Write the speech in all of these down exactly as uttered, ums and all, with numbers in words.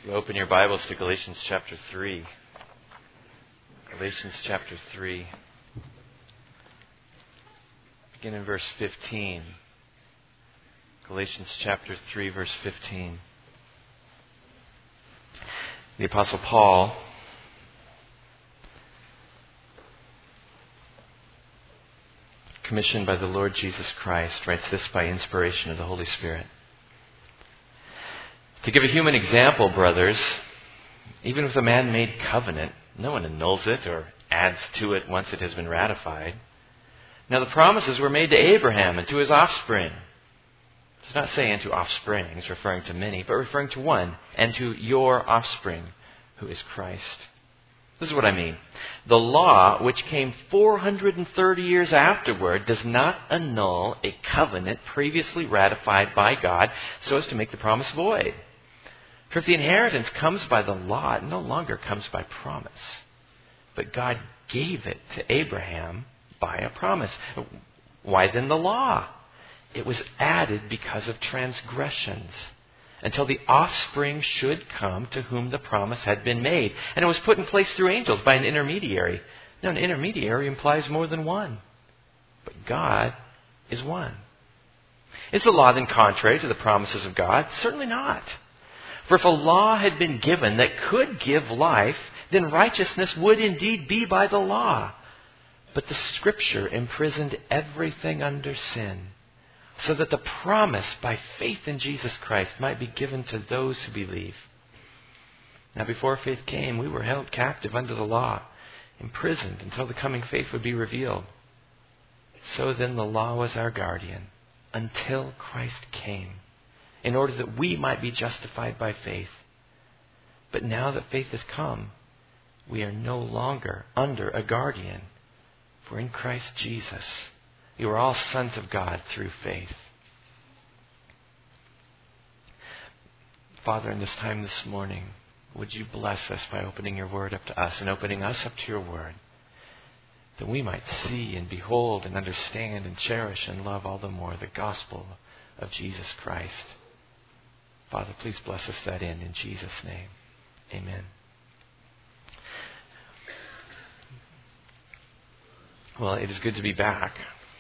You open your Bibles to Galatians chapter three. Galatians chapter three. Begin in verse fifteen. Galatians chapter three, verse fifteen. The Apostle Paul commissioned by the Lord Jesus Christ, writes this by inspiration of the Holy Spirit. To give a human example, brothers, even with a man-made covenant, no one annuls it or adds to it once it has been ratified. Now the promises were made to Abraham and to his offspring. It's not saying to offsprings, referring to many, but referring to one, and to your offspring, who is Christ. This is what I mean. The law, which came four hundred thirty years afterward, does not annul a covenant previously ratified by God so as to make the promise void. For if the inheritance comes by the law, it no longer comes by promise. But God gave it to Abraham by a promise. Why then the law? It was added because of transgressions, until the offspring should come to whom the promise had been made. And it was put in place through angels by an intermediary. Now, an intermediary implies more than one. But God is one. Is the law then contrary to the promises of God? Certainly not. For if a law had been given that could give life, then righteousness would indeed be by the law. But the Scripture imprisoned everything under sin, so that the promise by faith in Jesus Christ might be given to those who believe. Now before faith came, we were held captive under the law, imprisoned until the coming faith would be revealed. So then the law was our guardian until Christ came, in order that we might be justified by faith. But now that faith has come, we are no longer under a guardian. For in Christ Jesus, you are all sons of God through faith. Father, in this time this morning, would you bless us by opening your word up to us and opening us up to your word, that we might see and behold and understand and cherish and love all the more the gospel of Jesus Christ. Father, please bless us that in, in Jesus' name. Amen. Well, it is good to be back.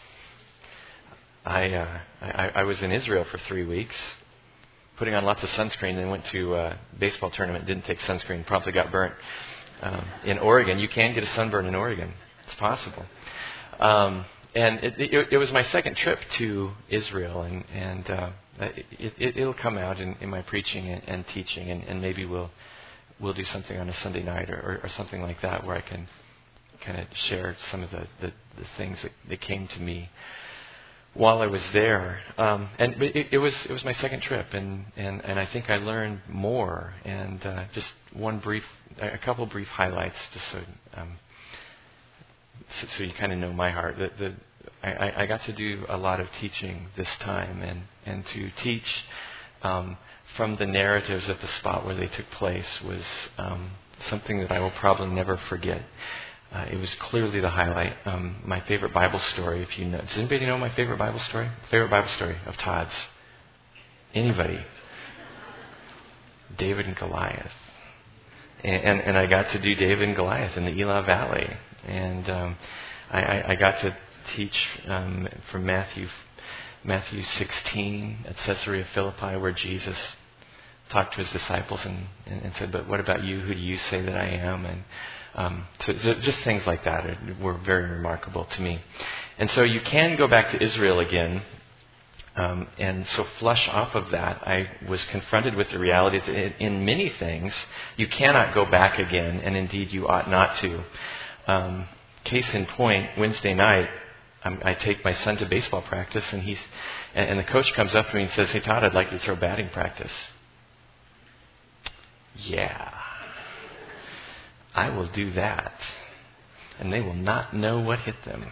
I, uh, I I was in Israel for three weeks, putting on lots of sunscreen, then went to a baseball tournament, didn't take sunscreen, promptly got burnt. Um, in Oregon, you can get a sunburn in Oregon. It's possible. Um, and it, it, it was my second trip to Israel, and, and uh, it, it, it'll come out in, in my preaching and, and teaching, and, and maybe we'll we'll do something on a Sunday night or, or, or something like that where I can kind of share some of the, the, the things that, that came to me while I was there. Um, and it, it was it was my second trip, and, and, and I think I learned more. And uh, just one brief, a couple brief highlights, just so um, so, so you kind of know my heart. The, the, I, I got to do a lot of teaching this time, and, and to teach um, from the narratives at the spot where they took place was um, something that I will probably never forget. Uh, it was clearly the highlight. Um, my favorite Bible story, if you know. Does anybody know my favorite Bible story? Favorite Bible story of Todd's? Anybody? David and Goliath. And, and, and I got to do David and Goliath in the Elah Valley. And um, I, I, I got to teach um, from Matthew Matthew sixteen at Caesarea Philippi, where Jesus talked to his disciples and, and, and said, "But what about you? Who do you say that I am?" And Um, so just things like that were very remarkable to me. And so you can go back to Israel again. Um, and so flush off of that, I was confronted with the reality that in many things, you cannot go back again, and indeed you ought not to. Um, case in point, Wednesday night, I'm, I take my son to baseball practice, and he's and, and the coach comes up to me and says, "Hey, Todd, I'd like to throw batting practice." Yeah. I will do that. And they will not know what hit them.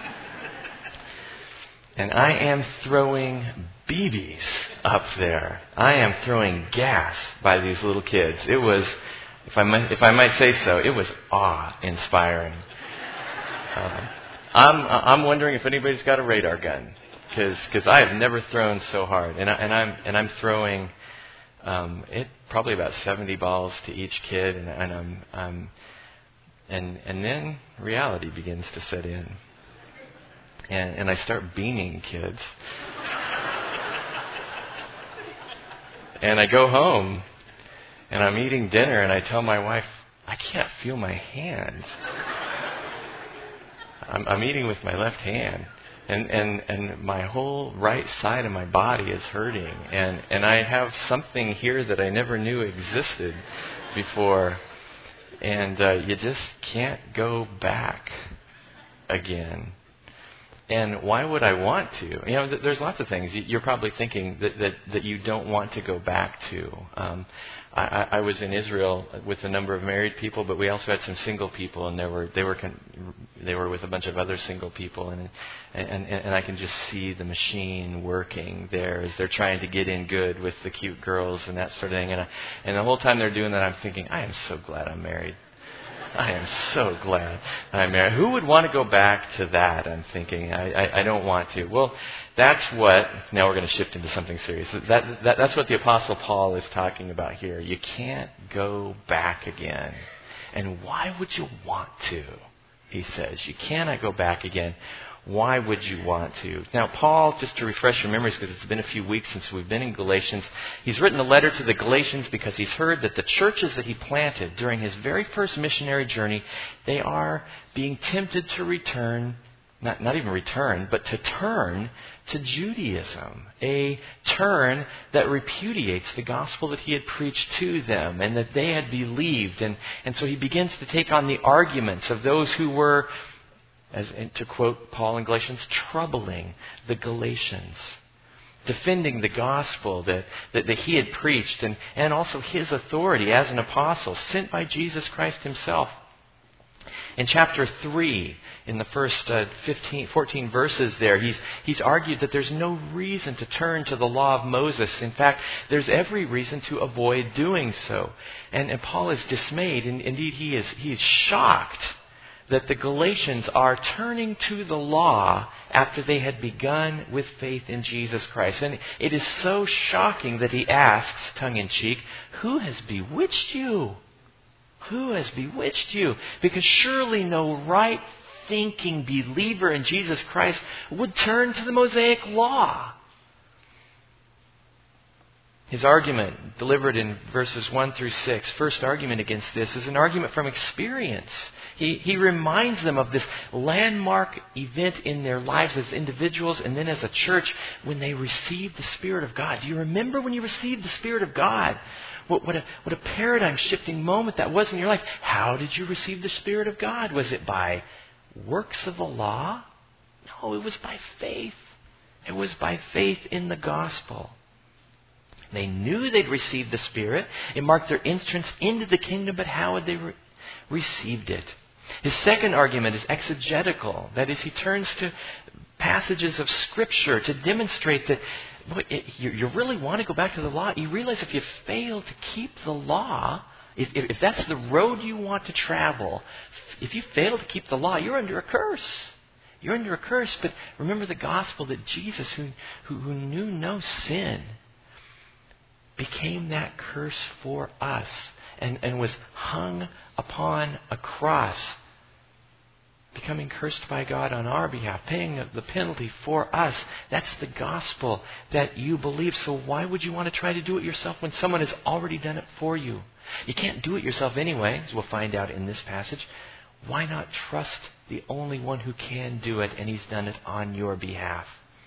And I am throwing B Bs up there. I am throwing gas by these little kids. It was, if I might, if I might say so, it was awe-inspiring. Uh, I'm I'm wondering if anybody's got a radar gun, because because I have never thrown so hard, and I, and I'm and I'm throwing Um, it probably about seventy balls to each kid, and, and I'm, I'm, and and then reality begins to set in, and and I start beaning kids, and I go home, and I'm eating dinner, and I tell my wife, I can't feel my hands. I'm, I'm eating with my left hand. And, and and my whole right side of my body is hurting. And, and I have something here that I never knew existed before. And uh, you just can't go back again. And why would I want to? You know, th- there's lots of things. You're probably thinking that, that, that you don't want to go back to. Um, I, I was in Israel with a number of married people, but we also had some single people, and there were they were con- they were with a bunch of other single people, and and and I can just see the machine working there as they're trying to get in good with the cute girls and that sort of thing. And I, and the whole time they're doing that, I'm thinking, I am so glad I'm married. I am so glad I'm married. Who would want to go back to that? I'm thinking. I, I, I don't want to. Well, that's what, now we're going to shift into something serious. That, that, that's what the Apostle Paul is talking about here. You can't go back again. And why would you want to? He says. You cannot go back again. Why would you want to? Now, Paul, just to refresh your memories, because it's been a few weeks since we've been in Galatians, he's written a letter to the Galatians because he's heard that the churches that he planted during his very first missionary journey, they are being tempted to return, not, not even return, but to turn to Judaism, a turn that repudiates the gospel that he had preached to them and that they had believed. And, and so he begins to take on the arguments of those who were, as to quote Paul in Galatians, troubling the Galatians, defending the gospel that, that, that he had preached, and, and also his authority as an apostle sent by Jesus Christ himself. In chapter three, in the first uh, fifteen, fourteen verses there, he's, he's argued that there's no reason to turn to the law of Moses. In fact, there's every reason to avoid doing so. And, and Paul is dismayed, and indeed he is, he is shocked that the Galatians are turning to the law after they had begun with faith in Jesus Christ. And it is so shocking that he asks, tongue-in-cheek, who has bewitched you? Who has bewitched you? Because surely no right-thinking believer in Jesus Christ would turn to the Mosaic law. His argument, delivered in verses one through six, first argument against this is an argument from experience. He, he reminds them of this landmark event in their lives as individuals and then as a church when they received the Spirit of God. Do you remember when you received the Spirit of God? What, what, a, what a paradigm-shifting moment that was in your life. How did you receive the Spirit of God? Was it by works of the law? No, it was by faith. It was by faith in the gospel. They knew they'd received the Spirit. It marked their entrance into the kingdom, but how had they re- received it? His second argument is exegetical. That is, he turns to passages of Scripture to demonstrate that boy, it, you, you really want to go back to the law. You realize if you fail to keep the law, if, if, if that's the road you want to travel, if you fail to keep the law, you're under a curse. You're under a curse. But remember the gospel that Jesus, who, who, who knew no sin, became that curse for us and, and was hung upon a cross, becoming cursed by God on our behalf, paying the penalty for us. That's the gospel that you believe. So why would you want to try to do it yourself when someone has already done it for you? You can't do it yourself anyway, as we'll find out in this passage. Why not trust the only one who can do it, and he's done it on your behalf?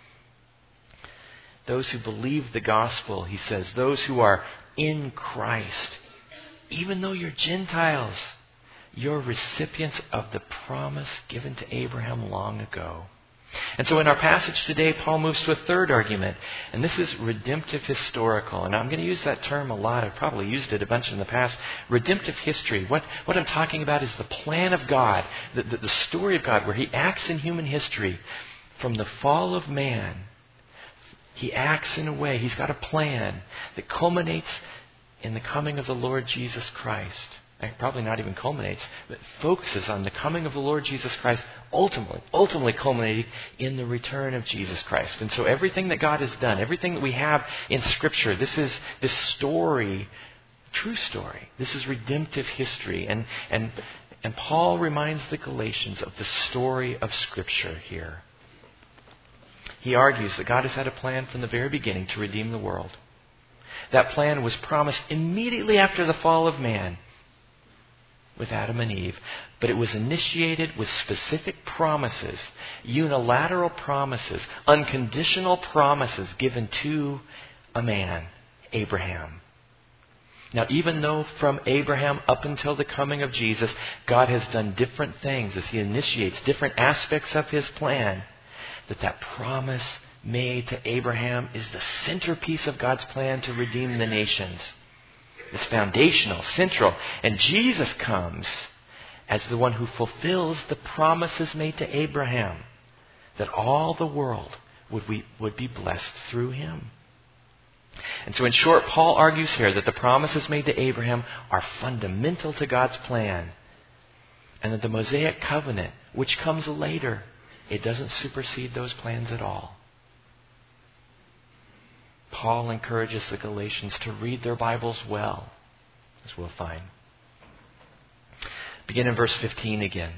Those who believe the gospel, he says, those who are in Christ, even though you're Gentiles, you're recipients of the promise given to Abraham long ago. And so in our passage today, Paul moves to a third argument, and this is redemptive historical. And I'm going to use that term a lot. I've probably used it a bunch in the past. Redemptive history. What, what I'm talking about is the plan of God, the, the, the story of God, where he acts in human history from the fall of man. He acts in a way, he's got a plan that culminates in the coming of the Lord Jesus Christ. probably not even culminates, but focuses on the coming of the Lord Jesus Christ, ultimately, ultimately culminating in the return of Jesus Christ. And so everything that God has done, everything that we have in Scripture, this is this story, true story. This is redemptive history. And, and, and Paul reminds the Galatians of the story of Scripture here. He argues that God has had a plan from the very beginning to redeem the world. That plan was promised immediately after the fall of man with Adam and Eve, but it was initiated with specific promises, unilateral promises, unconditional promises given to a man, Abraham. Now, even though from Abraham up until the coming of Jesus, God has done different things as He initiates different aspects of His plan, that that promise made to Abraham is the centerpiece of God's plan to redeem the nations. It's foundational, central. And Jesus comes as the one who fulfills the promises made to Abraham, that all the world would be, would be blessed through Him. And so in short, Paul argues here that the promises made to Abraham are fundamental to God's plan, and that the Mosaic covenant, which comes later, it doesn't supersede those plans at all. Paul encourages the Galatians to read their Bibles well, as we'll find. Begin in verse fifteen again.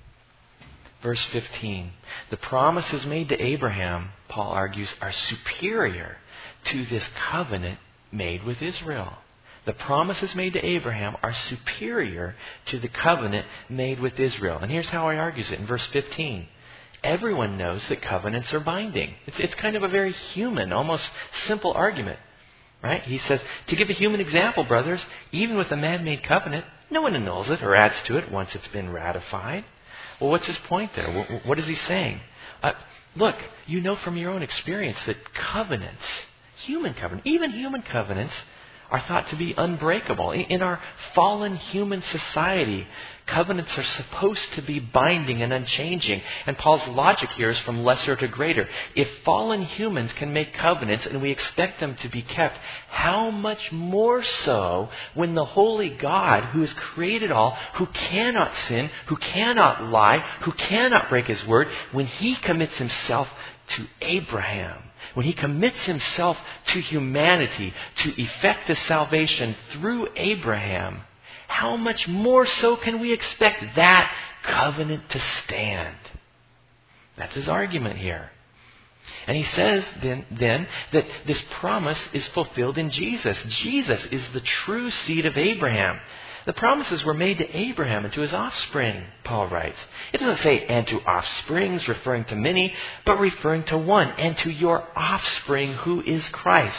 Verse fifteen. The promises made to Abraham, Paul argues, are superior to this covenant made with Israel. The promises made to Abraham are superior to the covenant made with Israel. And here's how he argues it in verse fifteen. Everyone knows that covenants are binding. It's, it's kind of a very human, almost simple argument. Right? He says, to give a human example, brothers, even with a man-made covenant, no one annuls it or adds to it once it's been ratified. Well, what's his point there? What, what is he saying? Uh, look, you know from your own experience that covenants, human covenants, even human covenants, are thought to be unbreakable. In our fallen human society, covenants are supposed to be binding and unchanging. And Paul's logic here is from lesser to greater. If fallen humans can make covenants and we expect them to be kept, how much more so when the holy God, who has created all, who cannot sin, who cannot lie, who cannot break His word, when He commits Himself to Abraham, when He commits Himself to humanity to effect a salvation through Abraham, how much more so can we expect that covenant to stand? That's his argument here. And he says then, then that this promise is fulfilled in Jesus. Jesus is the true seed of Abraham. The promises were made to Abraham and to his offspring, Paul writes. It doesn't say, and to offsprings, referring to many, but referring to one, and to your offspring, who is Christ.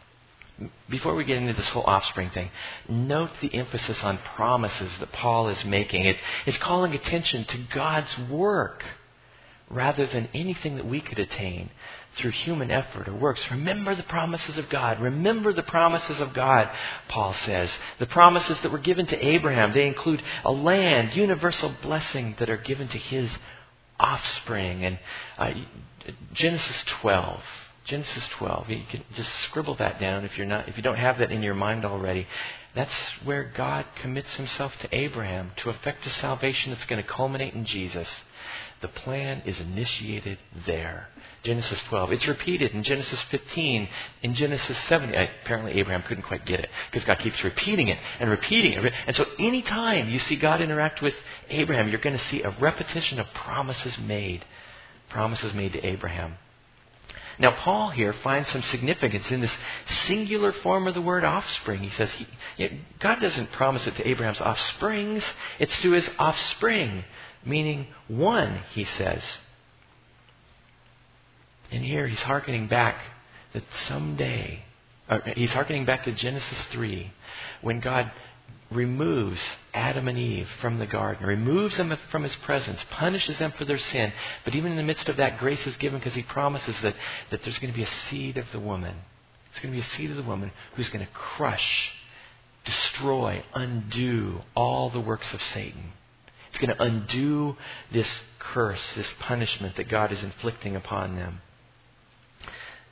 Before we get into this whole offspring thing, note the emphasis on promises that Paul is making. It is calling attention to God's work rather than anything that we could attain through human effort or works. Remember the promises of God. Remember the promises of God, Paul says. The promises that were given to Abraham, they include a land, universal blessing that are given to his offspring. And uh, Genesis twelve. Genesis twelve. You can just scribble that down if you're not, if you don't have that in your mind already. That's where God commits Himself to Abraham to effect a salvation that's going to culminate in Jesus. The plan is initiated there. Genesis twelve. It's repeated in Genesis fifteen, in Genesis seventy. Apparently Abraham couldn't quite get it because God keeps repeating it and repeating it. And so any time you see God interact with Abraham, you're going to see a repetition of promises made. Promises made to Abraham. Now, Paul here finds some significance in this singular form of the word offspring. He says, he, God doesn't promise it to Abraham's offsprings. It's to his offspring, meaning one, he says. And here he's hearkening back that someday, or he's hearkening back to Genesis three, when God removes Adam and Eve from the garden, removes them from His presence, punishes them for their sin. But even in the midst of that, grace is given because He promises that, that there's going to be a seed of the woman. It's going to be a seed of the woman who's going to crush, destroy, undo all the works of Satan. It's going to undo this curse, this punishment that God is inflicting upon them.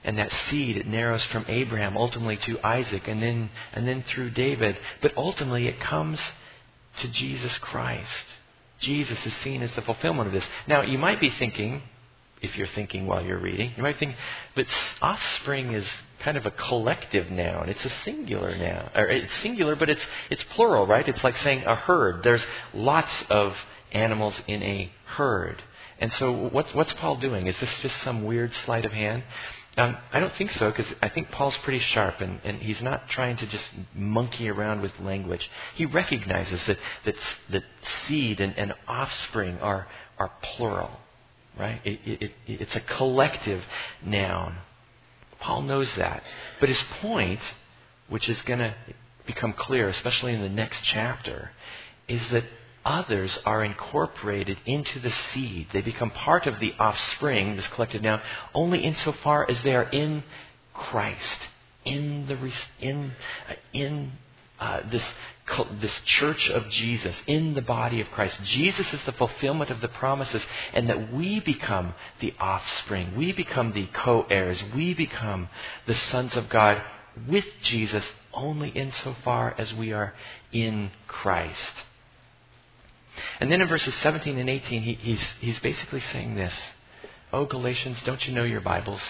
And that seed, it narrows from Abraham ultimately to Isaac and then and then through David. But ultimately it comes to Jesus Christ. Jesus is seen as the fulfillment of this. Now, you might be thinking, if you're thinking while you're reading, you might think that offspring is kind of a collective noun. It's a singular noun. Or it's singular, but it's it's plural, right? It's like saying a herd. There's lots of animals in a herd. And so what's, what's Paul doing? Is this just some weird sleight of hand? Um, I don't think so, because I think Paul's pretty sharp, and, and he's not trying to just monkey around with language. He recognizes that that, that seed and, and offspring are are plural, right? It, it, it, it's a collective noun. Paul knows that. But his point, which is going to become clear, especially in the next chapter, is that others are incorporated into the seed. They become part of the offspring, this collective noun, only insofar as they are in Christ, in the in in uh, this this church of Jesus, in the body of Christ. Jesus is the fulfillment of the promises, and that we become the offspring. We become the co-heirs. We become the sons of God with Jesus only insofar as we are in Christ. And then in verses seventeen and eighteen, he, he's, he's basically saying this. Oh, Galatians, don't you know your Bibles?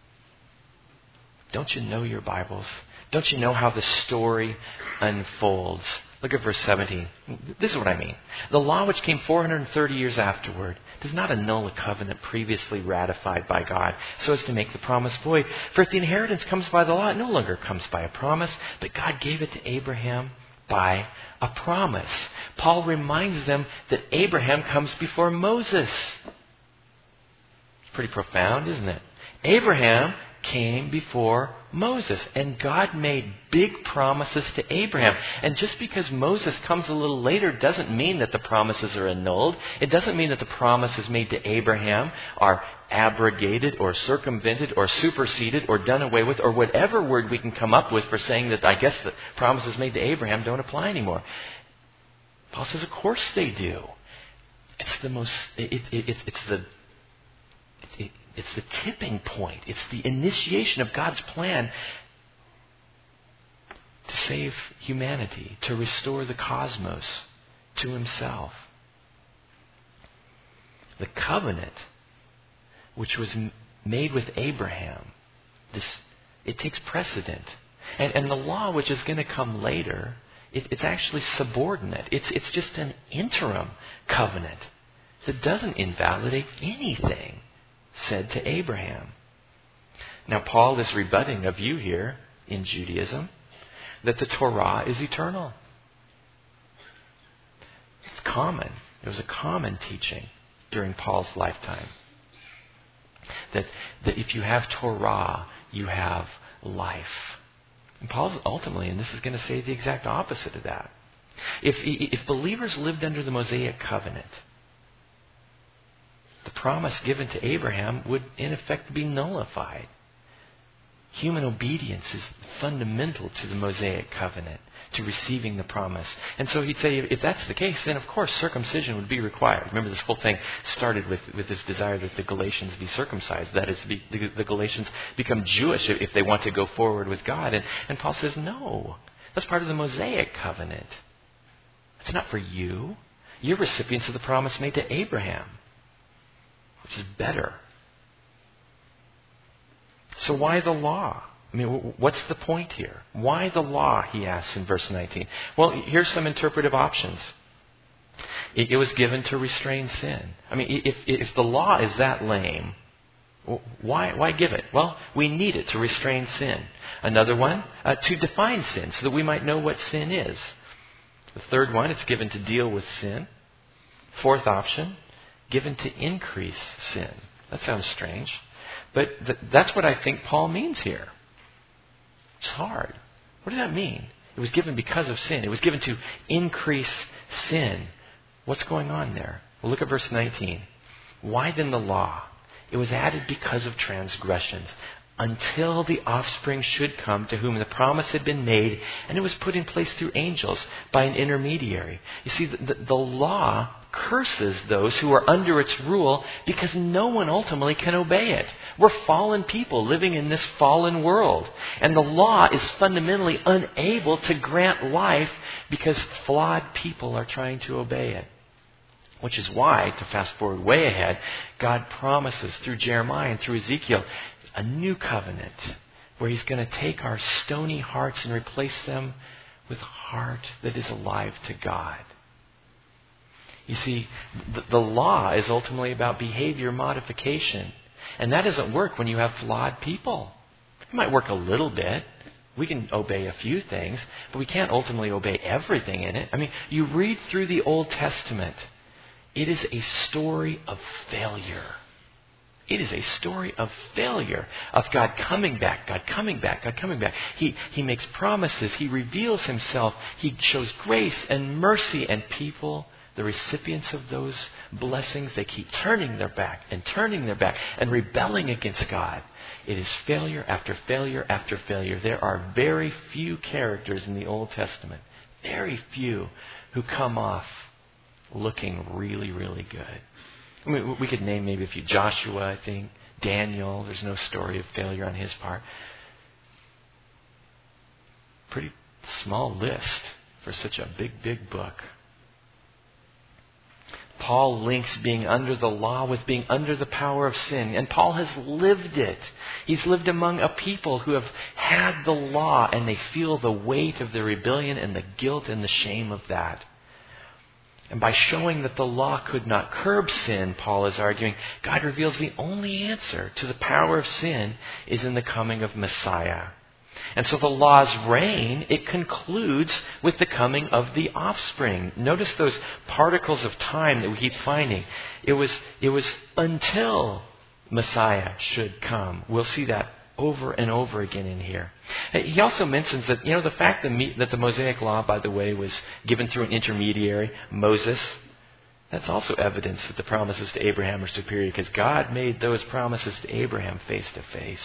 Don't you know your Bibles? Don't you know how the story unfolds? Look at verse seventeen. This is what I mean. The law which came four hundred thirty years afterward does not annul a covenant previously ratified by God so as to make the promise void. For if the inheritance comes by the law, it no longer comes by a promise, but God gave it to Abraham by a promise. Paul reminds them that Abraham comes before Moses. It's pretty profound, isn't it? Abraham came before Moses, and God made big promises to Abraham. And just because Moses comes a little later doesn't mean that the promises are annulled. It doesn't mean that the promises made to Abraham are abrogated or circumvented or superseded or done away with, or whatever word we can come up with for saying that I guess the promises made to Abraham don't apply anymore. Paul says, of course they do. It's the most, it, it, it, it's the it, It's the tipping point. It's the initiation of God's plan to save humanity, to restore the cosmos to Himself. The covenant, which was made with Abraham, this it takes precedent. And, and the law, which is going to come later, it, it's actually subordinate. It's, it's just an interim covenant that doesn't invalidate anything said to Abraham. Now, Paul is rebutting a view here in Judaism that the Torah is eternal. It's common. It was a common teaching during Paul's lifetime. That, that if you have Torah, you have life. And Paul's ultimately, and this is going to say the exact opposite of that. If, if believers lived under the Mosaic covenant, the promise given to Abraham would in effect be nullified. Human obedience is fundamental to the Mosaic covenant, to receiving the promise. And so he'd say, if that's the case, then of course circumcision would be required. Remember, this whole thing started with, with this desire that the Galatians be circumcised. That is, the, the, the Galatians become Jewish if, if they want to go forward with God. And, and Paul says, no, that's part of the Mosaic covenant. It's not for you. You're recipients of the promise made to Abraham, which is better. So why the law? I mean, what's the point here? Why the law, he asks in verse nineteen. Well, here's some interpretive options. It, it was given to restrain sin. I mean, if, if the law is that lame, why, why give it? Well, we need it to restrain sin. Another one, uh, to define sin so that we might know what sin is. The third one, it's given to deal with sin. Fourth option, given to increase sin. That sounds strange. But th- that's what I think Paul means here. It's hard. What does that mean? It was given because of sin. It was given to increase sin. What's going on there? Well, look at verse nineteen. Why then the law? It was added because of transgressions. until the offspring should come to whom the promise had been made, and it was put in place through angels by an intermediary. You see, the, the, the law curses those who are under its rule because no one ultimately can obey it. We're fallen people living in this fallen world. And the law is fundamentally unable to grant life because flawed people are trying to obey it. Which is why, to fast forward way ahead, God promises through Jeremiah and through Ezekiel a new covenant where He's going to take our stony hearts and replace them with a heart that is alive to God. You see, the, the law is ultimately about behavior modification. And that doesn't work when you have flawed people. It might work a little bit. We can obey a few things, but we can't ultimately obey everything in it. I mean, you read through the Old Testament. It is a story of failure. It is a story of failure, of God coming back, God coming back, God coming back. He, he makes promises. He reveals Himself. He shows grace and mercy, and people, the recipients of those blessings, they keep turning their back and turning their back and rebelling against God. It is failure after failure after failure. There are very few characters in the Old Testament, very few, who come off looking really, really good. I mean, we could name maybe a few. Joshua, I think. Daniel. There's no story of failure on his part. Pretty small list for such a big, big book. Paul links being under the law with being under the power of sin. And Paul has lived it. He's lived among a people who have had the law, and they feel the weight of the rebellion and the guilt and the shame of that. And by showing that the law could not curb sin, Paul is arguing, God reveals the only answer to the power of sin is in the coming of Messiah. And so the law's reign, it concludes with the coming of the offspring. Notice those particles of time that we keep finding. It was, it was until Messiah should come. We'll see that over and over again in here. He also mentions that, you know, the fact that, that the Mosaic Law, by the way, was given through an intermediary, Moses, that's also evidence that the promises to Abraham are superior, because God made those promises to Abraham face to face.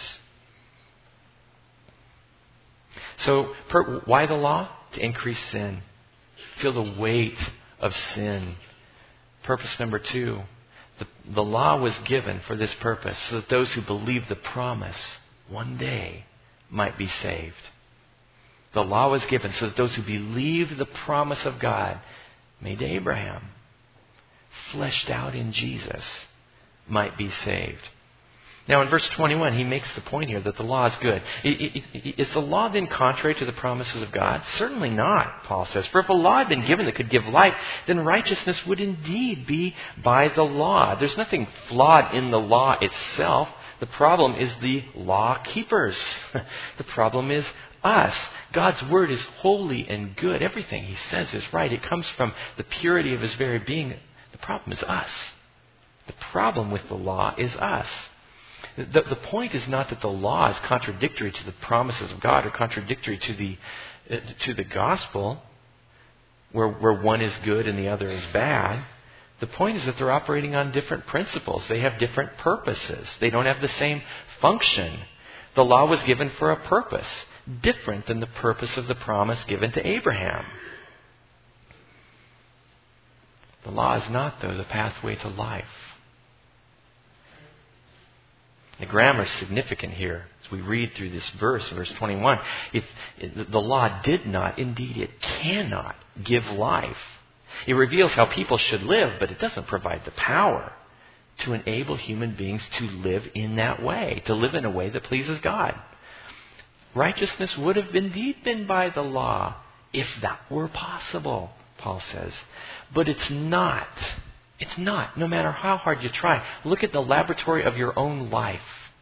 So, per, why the law? To increase sin. Feel the weight of sin. Purpose number two, the, the law was given for this purpose, so that those who believe the promise one day might be saved. The law was given so that those who believe the promise of God made to Abraham, fleshed out in Jesus, might be saved. Now in verse twenty-one, he makes the point here that the law is good. Is the law then contrary to the promises of God? Certainly not, Paul says. For if a law had been given that could give life, then righteousness would indeed be by the law. There's nothing flawed in the law itself. The problem is the law keepers. The problem is us. God's word is holy and good. Everything He says is right. It comes from the purity of His very being. The problem is us. The problem with the law is us. The, the point is not that the law is contradictory to the promises of God or contradictory to the uh, to the gospel, where where one is good and the other is bad. The point is that they're operating on different principles. They have different purposes. They don't have the same function. The law was given for a purpose, different than the purpose of the promise given to Abraham. The law is not, though, the pathway to life. The grammar is significant here as we read through this verse, verse twenty-one. If the law did not, indeed it cannot, give life. It reveals how people should live, but it doesn't provide the power to enable human beings to live in that way, to live in a way that pleases God. Righteousness would have indeed been by the law if that were possible, Paul says. But it's not. It's not, no matter how hard you try. Look at the laboratory of your own life.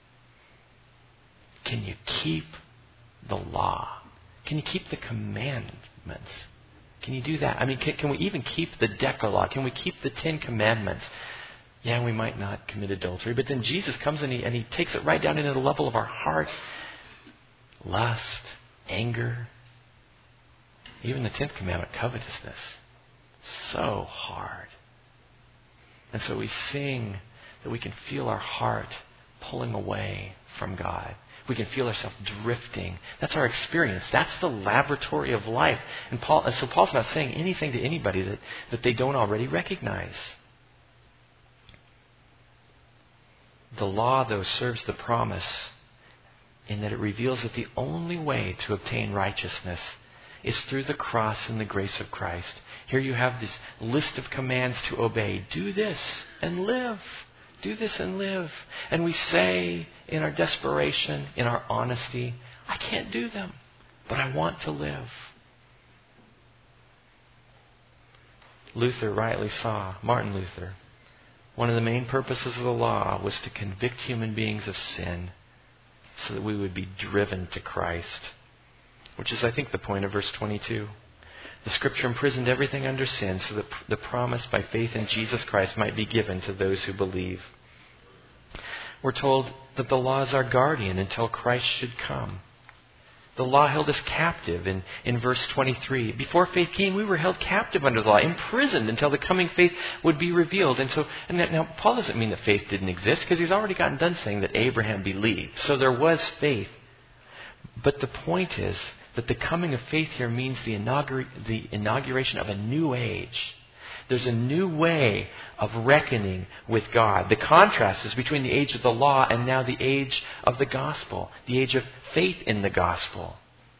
Can you keep the law? Can you keep the commandments? Can you do that? I mean, can, can we even keep the Decalogue? Can we keep the Ten Commandments? Yeah, we might not commit adultery, but then Jesus comes and he, and he takes it right down into the level of our heart. Lust, anger, even the tenth commandment, covetousness. So hard. And so we sing that we can feel our heart pulling away from God. We can feel ourselves drifting. That's our experience. That's the laboratory of life. And Paul, so Paul's not saying anything to anybody that, that they don't already recognize. The law, though, serves the promise in that it reveals that the only way to obtain righteousness is through the cross and the grace of Christ. Here you have this list of commands to obey. Do this and live. Do this and live. And we say in our desperation, in our honesty, I can't do them, but I want to live. Luther rightly saw, Martin Luther, one of the main purposes of the law was to convict human beings of sin so that we would be driven to Christ. Which is, I think, the point of verse twenty-two. The Scripture imprisoned everything under sin so that the promise by faith in Jesus Christ might be given to those who believe. We're told that the law is our guardian until Christ should come. The law held us captive in, in verse twenty-three. Before faith came, we were held captive under the law, imprisoned until the coming faith would be revealed. And so, and that, now, Paul doesn't mean that faith didn't exist, because he's already gotten done saying that Abraham believed. So there was faith. But the point is that the coming of faith here means the, inaugura- the inauguration of a new age. There's a new way of reckoning with God. The contrast is between the age of the law and now the age of the gospel, the age of faith in the gospel.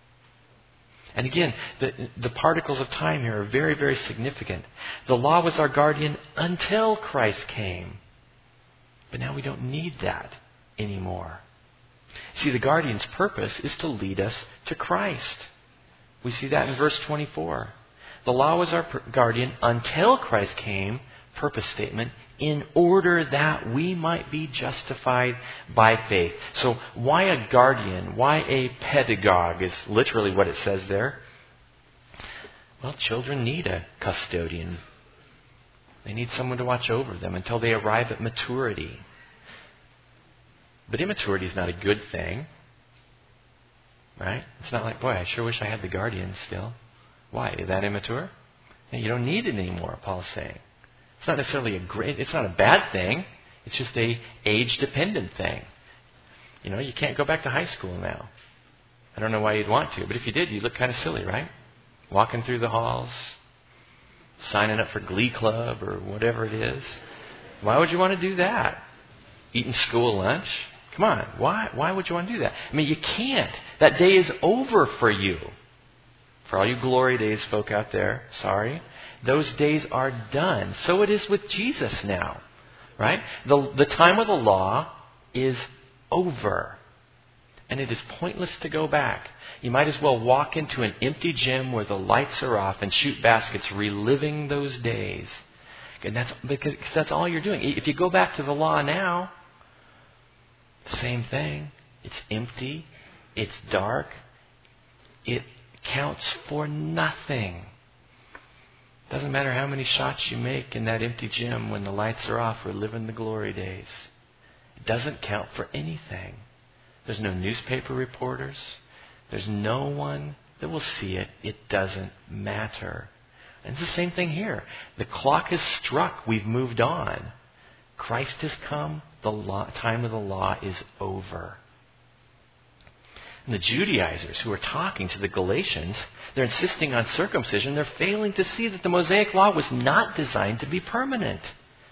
And again, the, the particles of time here are very, very significant. The law was our guardian until Christ came. But now we don't need that anymore. See, the guardian's purpose is to lead us to Christ. We see that in verse twenty-four. The law was our guardian until Christ came, purpose statement, in order that we might be justified by faith. So why a guardian? Why a pedagogue is literally what it says there. Well, children need a custodian. They need someone to watch over them until they arrive at maturity. But immaturity is not a good thing. Right? It's not like, boy, I sure wish I had the guardian still. Why? Is that immature? You don't need it anymore, Paul's saying. It's not necessarily a great, it's not a bad thing. It's just a age-dependent thing. You know, you can't go back to high school now. I don't know why you'd want to, but if you did, you'd look kind of silly, right? Walking through the halls, signing up for Glee Club or whatever it is. Why would you want to do that? Eating school lunch? Come on, why, why would you want to do that? I mean, you can't. That day is over for you. For all you glory days folk out there, sorry. Those days are done. So it is with Jesus now. Right? The, the time of the law is over. And it is pointless to go back. You might as well walk into an empty gym where the lights are off and shoot baskets, reliving those days. And that's because that's all you're doing. If you go back to the law now, same thing. It's empty. It's dark. It counts for nothing. Doesn't matter how many shots you make in that empty gym when the lights are off or living the glory days. It doesn't count for anything. There's no newspaper reporters. There's no one that will see it. It doesn't matter. And it's the same thing here. The clock has struck. We've moved on. Christ has come. The law, time of the law is over. And the Judaizers who are talking to the Galatians, they're insisting on circumcision. They're failing to see that the Mosaic law was not designed to be permanent.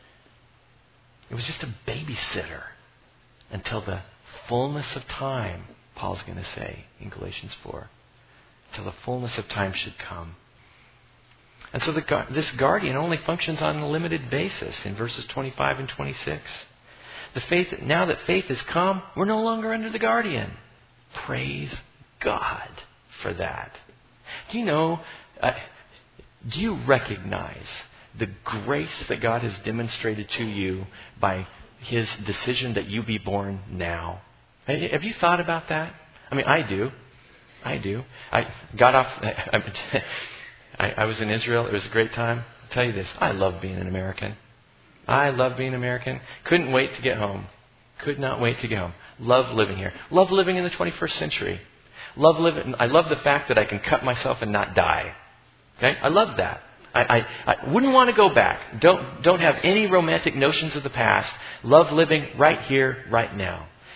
It was just a babysitter until the fullness of time, Paul's going to say in Galatians four. Until the fullness of time should come. And so the, this guardian only functions on a limited basis in verses twenty-five and twenty-six. The faith, now that faith has come, we're no longer under the guardian. Praise God for that. Do you know, uh, do you recognize the grace that God has demonstrated to you by His decision that you be born now? Have you thought about that? I mean, I do. I do. I got off... I, I, I was in Israel. It was a great time. I'll tell you this. I love being an American. I love being American. Couldn't wait to get home. Could not wait to get home. Love living here. Love living in the twenty-first century. Love living. I love the fact that I can cut myself and not die. Okay? I love that. I, I, I wouldn't want to go back. Don't, don't have any romantic notions of the past. Love living right here, right now.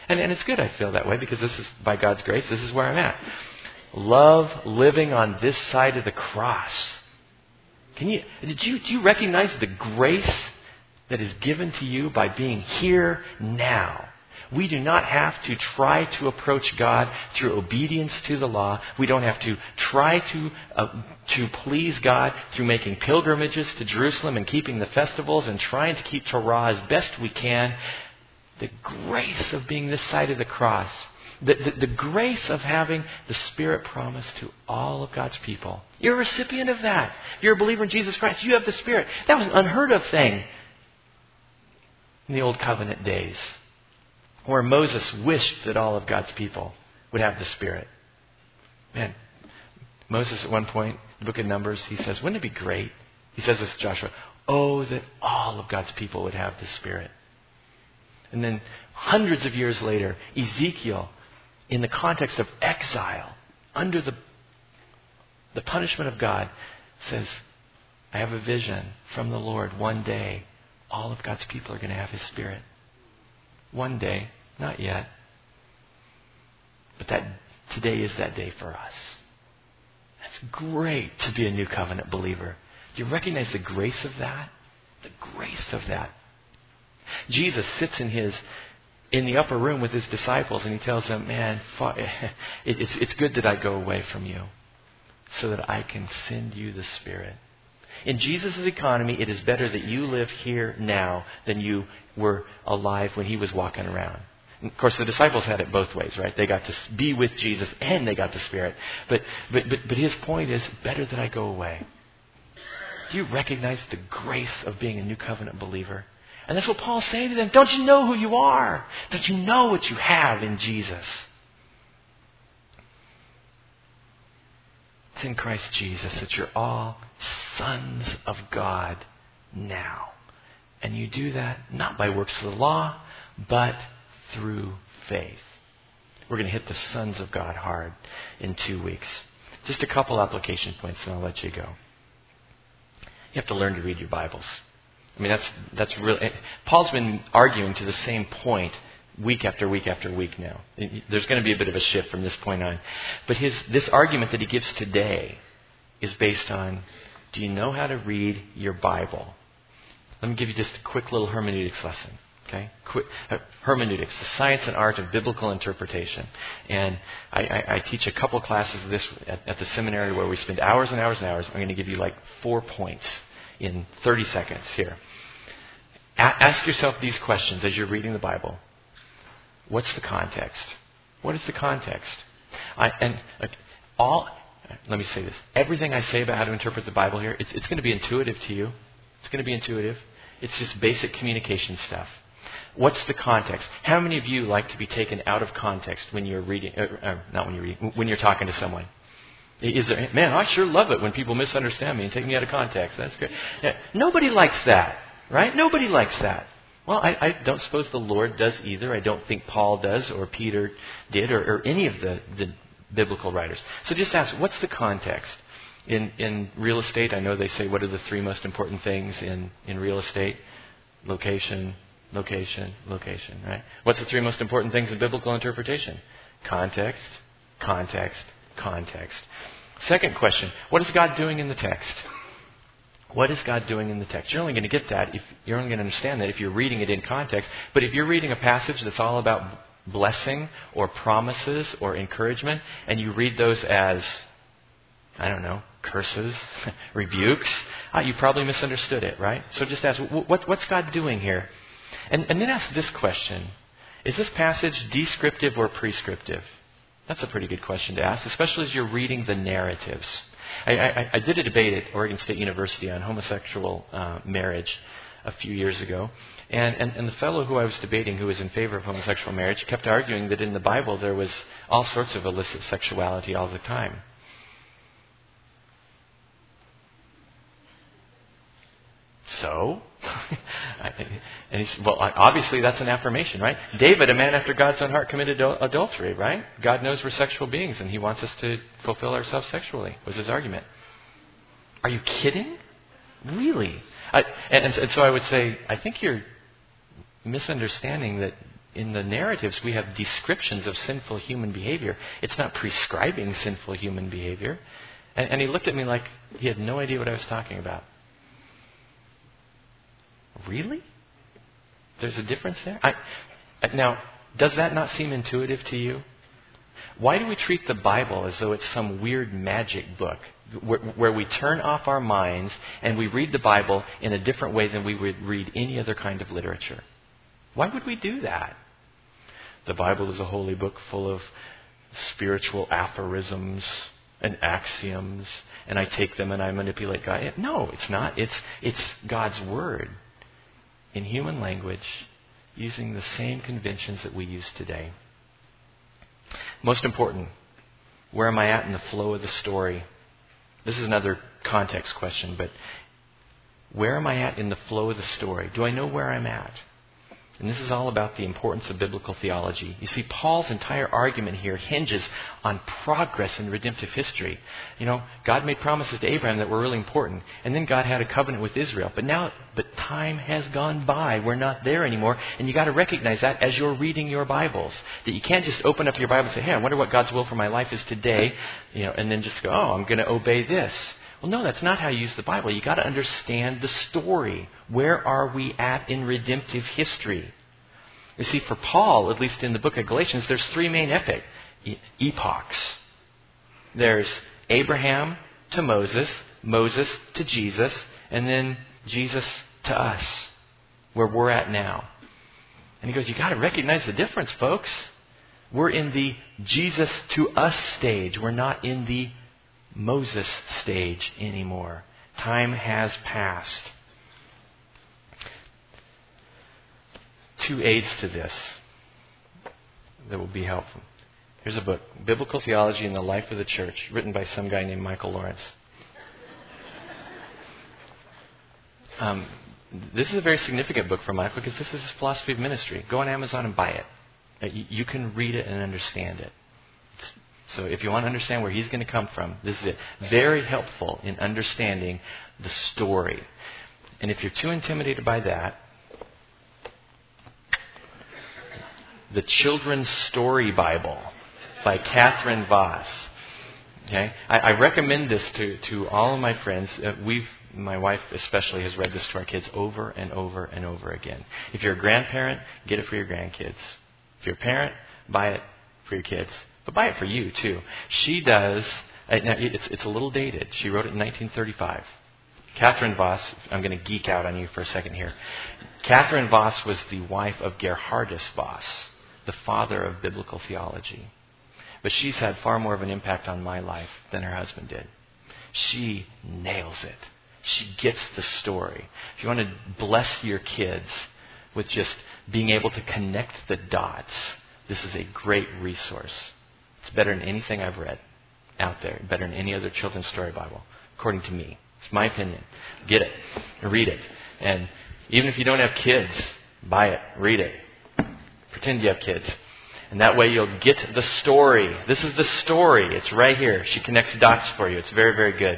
And, and it's good I feel that way because this is, by God's grace, this is where I'm at. Love living on this side of the cross. Can you, did you, do you recognize the grace that is given to you by being here now? We do not have to try to approach God through obedience to the law. We don't have to try to uh, to please God through making pilgrimages to Jerusalem and keeping the festivals and trying to keep Torah as best we can. The grace of being this side of the cross, the, the, the grace of having the Spirit promised to all of God's people. You're a recipient of that. If you're a believer in Jesus Christ, you have the Spirit. That was an unheard of thing in the Old Covenant days, where Moses wished that all of God's people would have the Spirit. Man, Moses at one point, the book of Numbers, he says, wouldn't it be great? He says this to Joshua, oh, that all of God's people would have the Spirit. And then hundreds of years later, Ezekiel, in the context of exile, under the, the punishment of God, says, I have a vision from the Lord. One day, all of God's people are going to have His Spirit. One day, not yet. But that today is that day for us. That's great to be a new covenant believer. Do you recognize the grace of that? The grace of that. Jesus sits in his in the upper room with his disciples and he tells them, man, it's, it's good that I go away from you so that I can send you the Spirit. In Jesus' economy, it is better that you live here now than you were alive when He was walking around. And of course, the disciples had it both ways, right? They got to be with Jesus and they got the Spirit. But, but, but, but his point is, better that I go away. Do you recognize the grace of being a new covenant believer? And that's what Paul's saying to them. Don't you know who you are? Don't you know what you have in Jesus? It's in Christ Jesus that you're all sons of God now. And you do that not by works of the law, but through faith. We're going to hit the sons of God hard in two weeks. Just a couple application points and I'll let you go. You have to learn to read your Bibles. I mean, that's that's really... Paul's been arguing to the same point week after week after week now. There's going to be a bit of a shift from this point on. But his this argument that he gives today is based on, do you know how to read your Bible? Let me give you just a quick little hermeneutics lesson. Okay, Quick, uh, hermeneutics, the science and art of biblical interpretation. And I, I, I teach a couple classes of this at, at the seminary where we spend hours and hours and hours. I'm going to give you like four points in thirty seconds here. A- ask yourself these questions as you're reading the Bible. What's the context? What is the context? I, and uh, all. Let me say this. Everything I say about how to interpret the Bible here, it's, it's going to be intuitive to you. It's going to be intuitive. It's just basic communication stuff. What's the context? How many of you like to be taken out of context when you're reading, uh, uh, not when you're reading, when you're talking to someone? Is there, man, I sure love it when people misunderstand me and take me out of context. That's great. Yeah, nobody likes that, right? Nobody likes that. Well, I, I don't suppose the Lord does either. I don't think Paul does or Peter did or, or any of the, the biblical writers. So just ask, what's the context? In in real estate, I know they say, what are the three most important things in, in real estate? Location, location, location, right? What's the three most important things in biblical interpretation? Context, context, context. Second question, what is God doing in the text? What is God doing in the text? You're only going to get that if you're only going to understand that if you're reading it in context. But if you're reading a passage that's all about blessing or promises or encouragement, and you read those as, I don't know, curses, rebukes, uh, you probably misunderstood it, right? So just ask, what, what's God doing here? And, and then ask this question. Is this passage descriptive or prescriptive? That's a pretty good question to ask, especially as you're reading the narratives. I, I, I did a debate at Oregon State University on homosexual uh, marriage a few years ago. And, and, and the fellow who I was debating, who was in favor of homosexual marriage, kept arguing that in the Bible there was all sorts of illicit sexuality all the time. So? And he said, well, obviously that's an affirmation, right? David, a man after God's own heart, committed adultery, right? God knows we're sexual beings and He wants us to fulfill ourselves sexually, was his argument. Are you kidding? Really? I, and, and so I would say, I think you're misunderstanding that in the narratives, we have descriptions of sinful human behavior. It's not prescribing sinful human behavior. And, and he looked at me like he had no idea what I was talking about. Really? There's a difference there? I, now, does that not seem intuitive to you? Why do we treat the Bible as though it's some weird magic book where, where we turn off our minds and we read the Bible in a different way than we would read any other kind of literature? Why would we do that? The Bible is a holy book full of spiritual aphorisms and axioms, and I take them and I manipulate God. No, it's not. It's, it's God's Word in human language using the same conventions that we use today. Most important, where am I at in the flow of the story? This is another context question, but where am I at in the flow of the story? Do I know where I'm at? And this is all about the importance of biblical theology. You see, Paul's entire argument here hinges on progress in redemptive history. You know, God made promises to Abraham that were really important, and then God had a covenant with Israel. But now, but time has gone by. We're not there anymore, and you got to recognize that as you're reading your Bibles. That you can't just open up your Bible and say, "Hey, I wonder what God's will for my life is today," you know, and then just go, "Oh, I'm going to obey this." Well, no, that's not how you use the Bible. You got to understand the story. Where are we at in redemptive history? You see, for Paul, at least in the book of Galatians, there's three main epic e- epochs. There's Abraham to Moses, Moses to Jesus, and then Jesus to us, where we're at now. And he goes, you got to recognize the difference, folks. We're in the Jesus to us stage. We're not in the Moses stage anymore. Time has passed. Two aids to this that will be helpful. Here's a book, Biblical Theology in the Life of the Church, written by some guy named Michael Lawrence. Um, this is a very significant book for Michael because this is his philosophy of ministry. Go on Amazon and buy it. You can read it and understand it. So if you want to understand where he's going to come from, this is it. Very helpful in understanding the story. And if you're too intimidated by that, The Children's Story Bible by Catherine Voss. Okay, I, I recommend this to, to all of my friends. Uh, we've, my wife especially, has read this to our kids over and over and over again. If you're a grandparent, get it for your grandkids. If you're a parent, buy it for your kids. But buy it for you, too. She does... Uh, now it's, it's a little dated. She wrote it in nineteen thirty-five. Catherine Voss... I'm going to geek out on you for a second here. Catherine Voss was the wife of Gerhardus Voss, the father of biblical theology. But she's had far more of an impact on my life than her husband did. She nails it. She gets the story. If you want to bless your kids with just being able to connect the dots, this is a great resource. It's better than anything I've read out there. Better than any other children's story Bible, according to me. It's my opinion. Get it. Read it. And even if you don't have kids, buy it. Read it. Pretend you have kids. And that way you'll get the story. This is the story. It's right here. She connects dots for you. It's very, very good.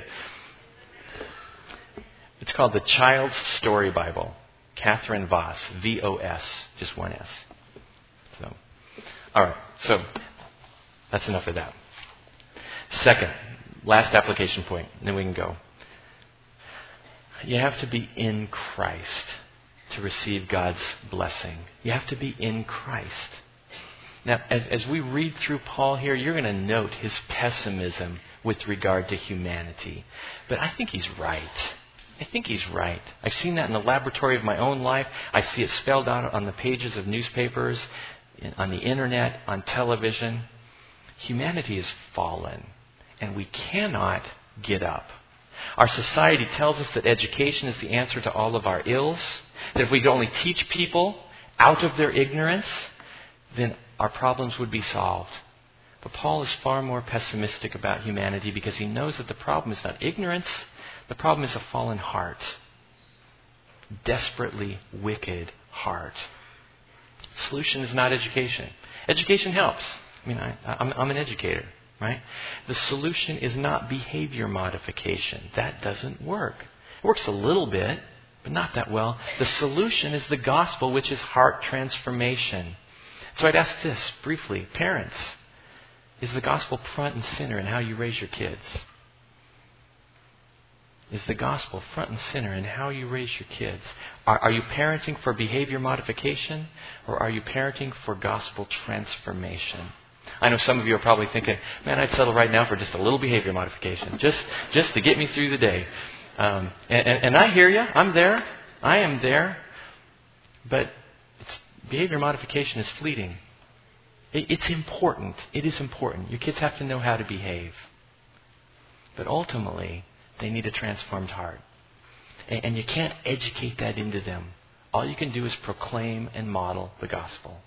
It's called the Child's Story Bible. Catherine Voss. V O S. Just one S. So, all right. So, that's enough of that. Second, last application point. And then we can go. You have to be in Christ to receive God's blessing. You have to be in Christ. Now, as, as we read through Paul here, you're going to note his pessimism with regard to humanity. But I think he's right. I think he's right. I've seen that in the laboratory of my own life. I see it spelled out on the pages of newspapers, on the internet, on television. Humanity is fallen, and we cannot get up. Our society tells us that education is the answer to all of our ills, that if we could only teach people out of their ignorance, then our problems would be solved. But Paul is far more pessimistic about humanity because he knows that the problem is not ignorance, the problem is a fallen heart. Desperately wicked heart. The solution is not education. Education helps. I mean, I, I'm, I'm an educator, right? The solution is not behavior modification. That doesn't work. It works a little bit, but not that well. The solution is the gospel, which is heart transformation. So I'd ask this briefly. Parents, is the gospel front and center in how you raise your kids? Is the gospel front and center in how you raise your kids? Are, are you parenting for behavior modification, or are you parenting for gospel transformation? I know some of you are probably thinking, man, I'd settle right now for just a little behavior modification, just just to get me through the day. Um, and, and, and I hear you. I'm there. I am there. But it's, behavior modification is fleeting. It, it's important. It is important. Your kids have to know how to behave. But ultimately, they need a transformed heart. And, and you can't educate that into them. All you can do is proclaim and model the gospel.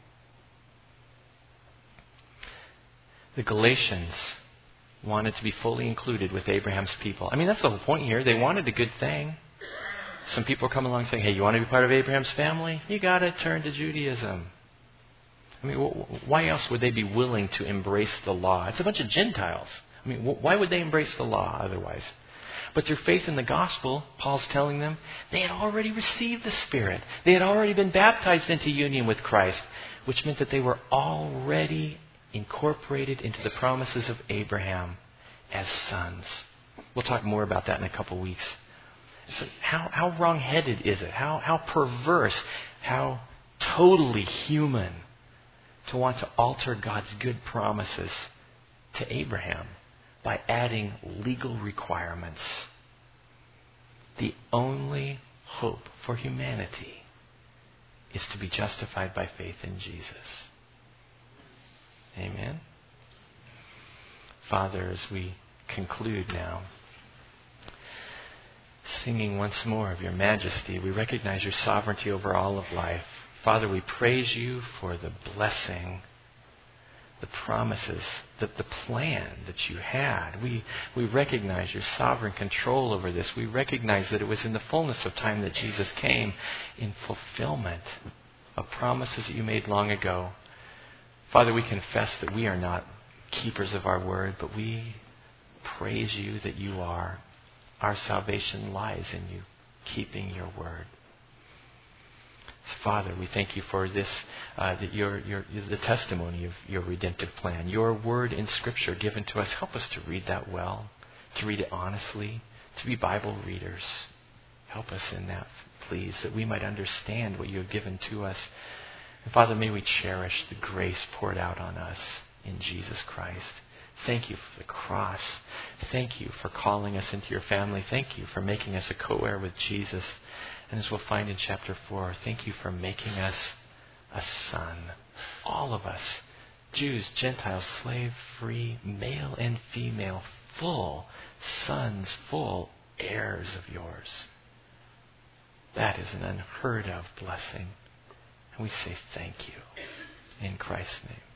The Galatians wanted to be fully included with Abraham's people. I mean, that's the whole point here. They wanted a good thing. Some people come along saying, hey, you want to be part of Abraham's family? You got to turn to Judaism. I mean, why else would they be willing to embrace the law? It's a bunch of Gentiles. I mean, why would they embrace the law otherwise? But through faith in the gospel, Paul's telling them, they had already received the Spirit. They had already been baptized into union with Christ, which meant that they were already incorporated into the promises of Abraham as sons. We'll talk more about that in a couple weeks. So how, how wrong-headed is it? How, how perverse, how totally human to want to alter God's good promises to Abraham by adding legal requirements. The only hope for humanity is to be justified by faith in Jesus. Amen. Father, as we conclude now, singing once more of your majesty, we recognize your sovereignty over all of life. Father, we praise you for the blessing, the promises, the, the plan that you had. We, we recognize your sovereign control over this. We recognize that it was in the fullness of time that Jesus came in fulfillment of promises that you made long ago. Father, we confess that we are not keepers of our word, but we praise you that you are. Our salvation lies in you keeping your word. So Father, we thank you for this, uh, that your, your, the testimony of your redemptive plan, your word in Scripture given to us. Help us to read that well, to read it honestly, to be Bible readers. Help us in that, please, that we might understand what you have given to us. And Father, may we cherish the grace poured out on us in Jesus Christ. Thank you for the cross. Thank you for calling us into your family. Thank you for making us a co-heir with Jesus. And as we'll find in chapter four, thank you for making us a son. All of us, Jews, Gentiles, slave, free, male and female, full sons, full heirs of yours. That is an unheard of blessing. And we say thank you in Christ's name.